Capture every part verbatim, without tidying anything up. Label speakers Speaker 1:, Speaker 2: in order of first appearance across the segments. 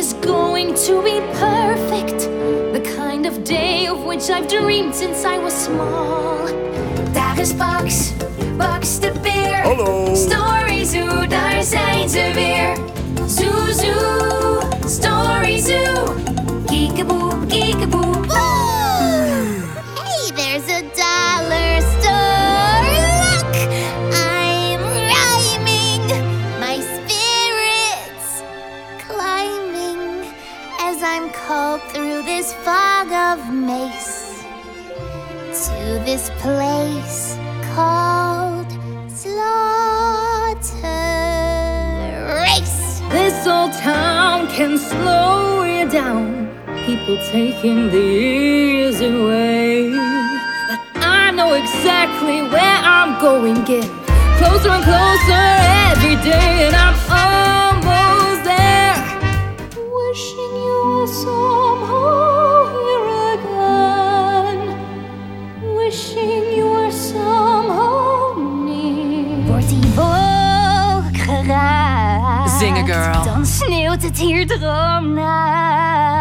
Speaker 1: is going to be perfect. The kind of day of which I've dreamed since I was small. Daar is Bugs, Bugs de beer.
Speaker 2: Hallo.
Speaker 1: Story Zoo, daar zijn ze weer. Zoo, zoo, Story Zoo. Kiekeboe, kiekeboe.
Speaker 3: Hey, there's a dollar store. Look, I'm rhyming. My spirit's climbing as I'm called through this fog of mace to this place called Slaughter Race.
Speaker 1: This old town can slow you down. People taking the easy way. But I know exactly where I'm going. Get closer and closer every day, and I'm almost there. Wishing you were somehow here again. Wishing you were somehow near. Wordt die wolk geraakt,
Speaker 4: Zingen, girl.
Speaker 1: dan sneeuwt het hier droomnacht.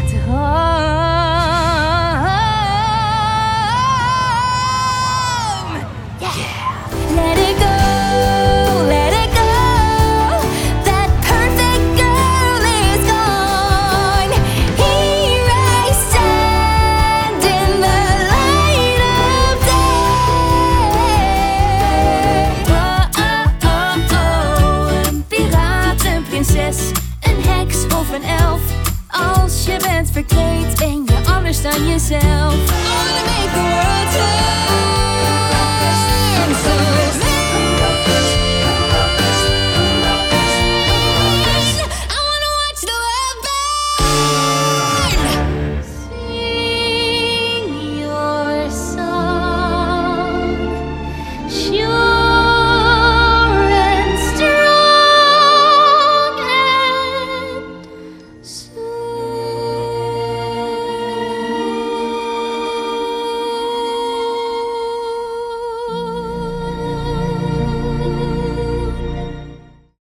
Speaker 1: Let it go, let it go. That perfect girl is gone. Here I stand in the light of day. Oh, oh, oh, oh. Een piraat, een prinses, een heks of een elf. Als je bent verkleed, ben je anders dan jezelf. I wanna make the world turn. So